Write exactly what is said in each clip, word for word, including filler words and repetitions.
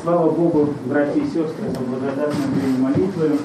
Слава Богу, братья и сестры, за благодарное время молитвы.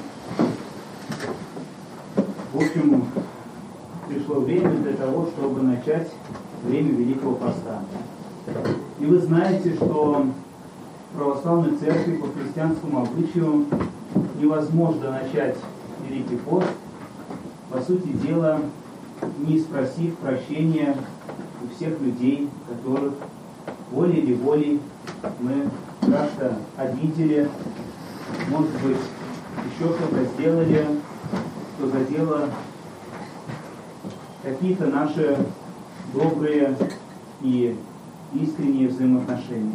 В общем, пришло время для того, чтобы начать время Великого Поста. И вы знаете, что в православной церкви по христианскому обычаю невозможно начать Великий пост, по сути дела, не спросив прощения у всех людей, которых волей или волей мы как-то обидели, может быть, еще что-то сделали, что задело какие-то наши добрые и искренние взаимоотношения.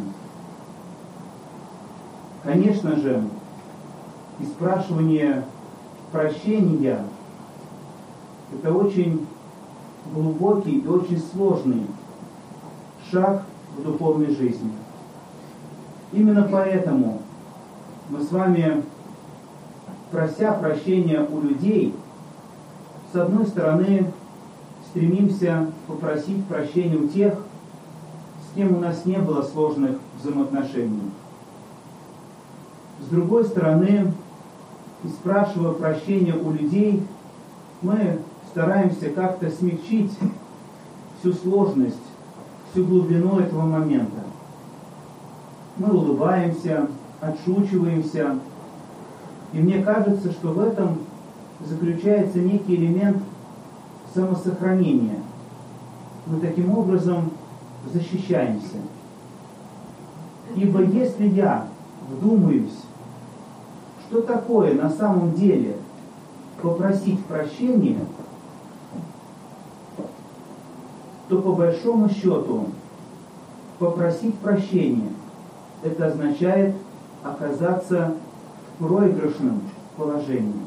Конечно же, и спрашивание прощения – это очень глубокий и очень сложный шаг в духовной жизни. Именно поэтому мы с вами, прося прощения у людей, с одной стороны, стремимся попросить прощения у тех, с кем у нас не было сложных взаимоотношений. С другой стороны, и спрашивая прощения у людей, мы стараемся как-то смягчить всю сложность, всю глубину этого момента. Мы улыбаемся, отшучиваемся, и мне кажется, что в этом заключается некий элемент самосохранения. Мы таким образом защищаемся. Ибо если я вдумаюсь, что такое на самом деле попросить прощения, то по большому счету попросить прощения – это означает оказаться в проигрышном положении.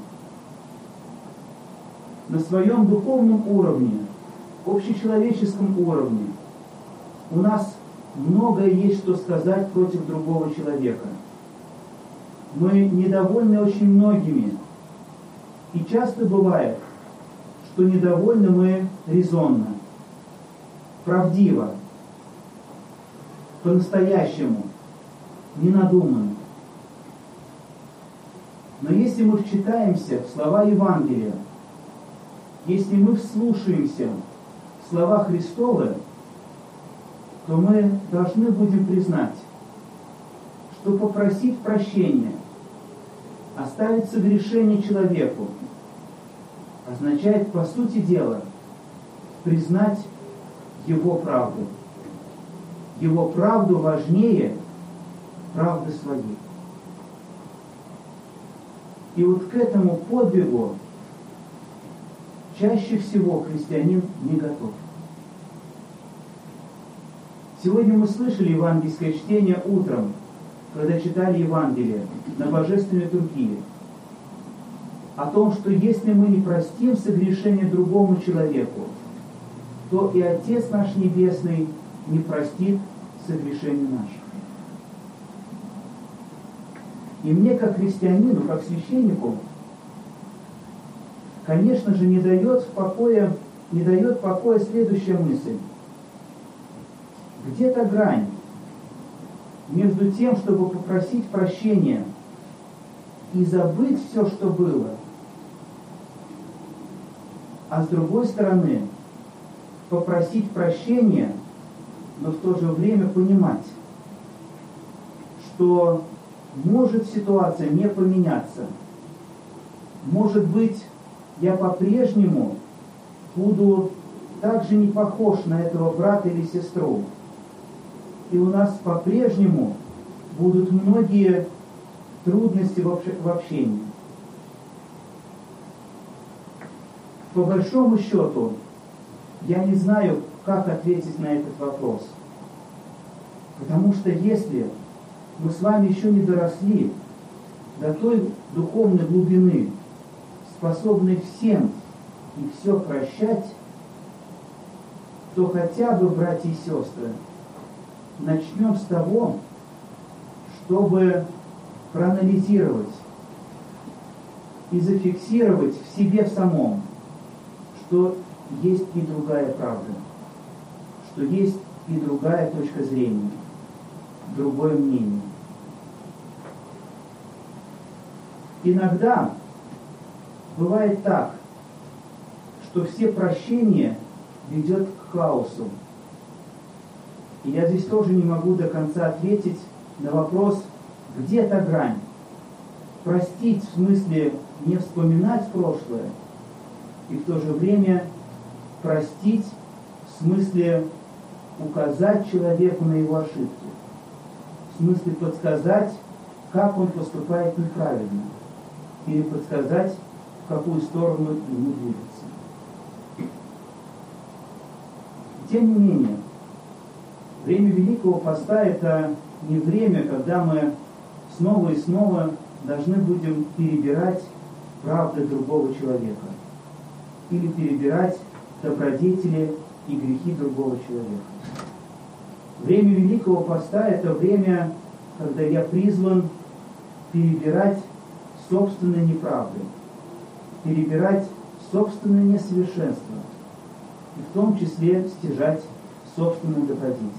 На своем духовном уровне, общечеловеческом уровне у нас многое есть что сказать против другого человека. Мы недовольны очень многими. И часто бывает, что недовольны мы резонно, правдиво, по-настоящему, ненадуманно. Но если мы вчитаемся в слова Евангелия, если мы вслушаемся в слова Христовы, то мы должны будем признать, что попросить прощения, оставить согрешение человеку, означает, по сути дела, признать его правду. Его правду важнее правды своей. И вот к этому подвигу чаще всего христианин не готов. Сегодня мы слышали евангельское чтение утром, когда читали Евангелие на божественной литургии, о том, что если мы не простим согрешение другому человеку, то и Отец наш Небесный не простит согрешение наших. И мне, как христианину, как священнику, конечно же, не дает покоя, не дает покоя следующая мысль. Где-то грань между тем, чтобы попросить прощения и забыть все, что было, а с другой стороны, попросить прощения, но в то же время понимать, что может ситуация не поменяться. Может быть, я по-прежнему буду также не похож на этого брата или сестру. И у нас по-прежнему будут многие трудности в общении. По большому счету, я не знаю, как ответить на этот вопрос. Потому что если мы с вами еще не доросли до той духовной глубины, способной всем и все прощать, то хотя бы, братья и сестры, начнем с того, чтобы проанализировать и зафиксировать в себе в самом, что есть и другая правда, что есть и другая точка зрения, другое мнение. иногда бывает так, что все прощения ведет к хаосу. И я здесь тоже не могу до конца ответить на вопрос, где та грань. Простить в смысле не вспоминать прошлое, и в то же время простить в смысле указать человеку на его ошибки, в смысле подсказать, как он поступает неправильно, или подсказать, в какую сторону ему двигаться. Тем не менее, время Великого Поста – это не время, когда мы снова и снова должны будем перебирать правды другого человека или перебирать добродетели и грехи другого человека. Время Великого Поста – это время, когда я призван перебирать собственные неправды, перебирать собственное несовершенство, и в том числе стяжать собственную добродетель.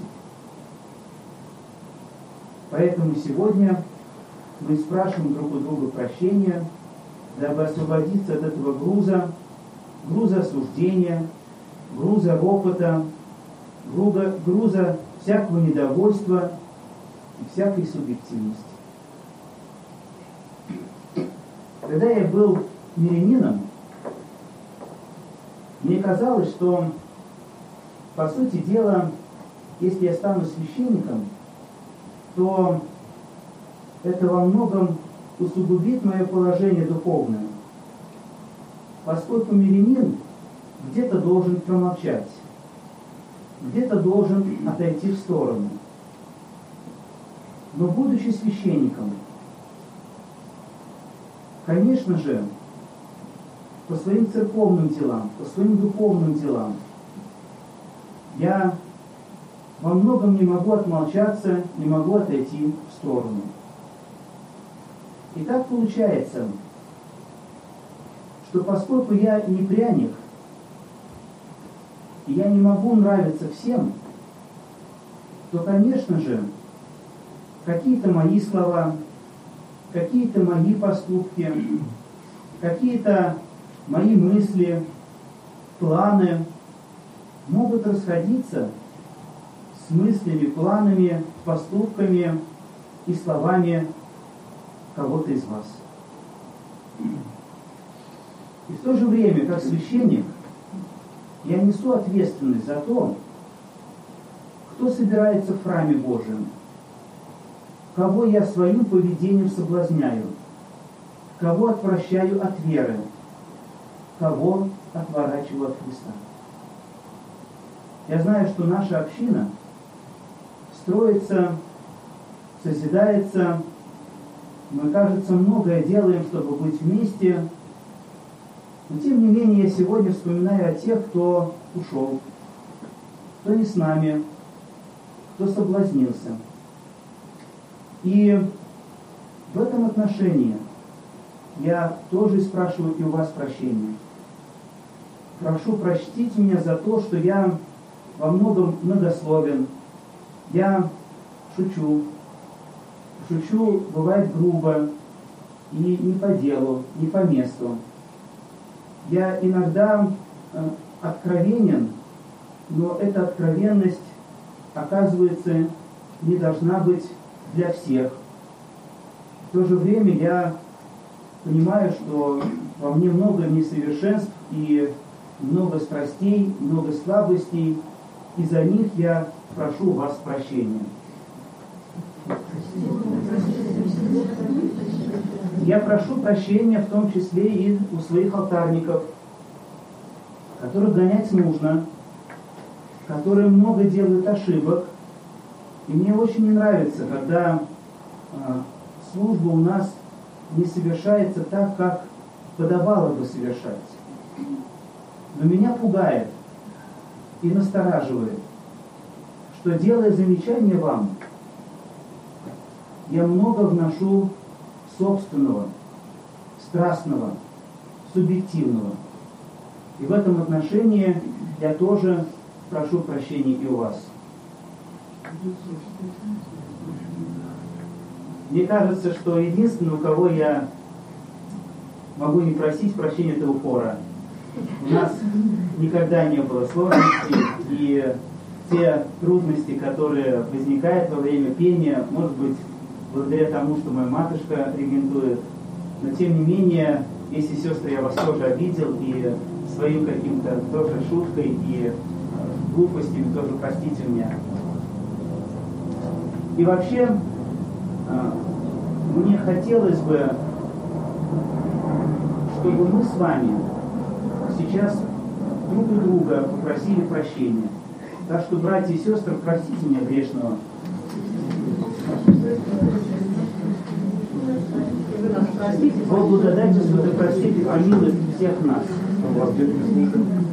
Поэтому сегодня мы спрашиваем друг у друга прощения, дабы освободиться от этого груза, груза осуждения, груза ропота, груза, груза всякого недовольства и всякой субъективности. Когда я был мирянином, мне казалось, что, по сути дела, если я стану священником, то это во многом усугубит мое положение духовное, поскольку мирянин где-то должен промолчать, где-то должен отойти в сторону. Но будучи священником, конечно же, по своим церковным делам, по своим духовным делам, я во многом не могу отмолчаться, не могу отойти в сторону. И так получается, что поскольку я не пряник, и я не могу нравиться всем, то, конечно же, какие-то мои слова, какие-то мои поступки, какие-то мои мысли, планы могут расходиться с мыслями, планами, поступками и словами кого-то из вас. И в то же время, как священник, я несу ответственность за то, кто собирается в храме Божьем, кого я своим поведением соблазняю, кого отвращаю от веры, кого отворачиваю от Христа. Я знаю, что наша община строится, созидается, мы, кажется, многое делаем, чтобы быть вместе, но тем не менее я сегодня вспоминаю о тех, кто ушел, кто не с нами, кто соблазнился. И в этом отношении я тоже спрашиваю и у вас прощения. Прошу простить меня за то, что я во многом многословен, я шучу, шучу бывает грубо и не по делу, не по месту. Я иногда э, откровенен, но эта откровенность, оказывается, не должна быть для всех. В то же время я понимаю, что во мне много несовершенств и много страстей, много слабостей, и за них я прошу у вас прощения. Я прошу прощения в том числе и у своих алтарников, которых гонять нужно, которые много делают ошибок. И мне очень не нравится, когда э, служба у нас не совершается так, как подобало бы совершать. Но меня пугает и настораживает, что, делая замечание вам, я много вношу собственного, страстного, субъективного. И в этом отношении я тоже прошу прощения и у вас. Мне кажется, что единственный, у кого я могу не просить прощения этого хора. У нас никогда не было сложностей, и те трудности, которые возникают во время пения, может быть, благодаря тому, что моя матушка регентует. Но тем не менее, если сестры, я вас тоже обидел, и своим каким-то тоже шуткой и глупостями тоже простите меня. И вообще, мне хотелось бы, чтобы мы с вами сейчас друг у друга попросили прощения. Так что, братья и сестры, простите меня грешного. Бог благодати, что ты простите, помилуй всех нас.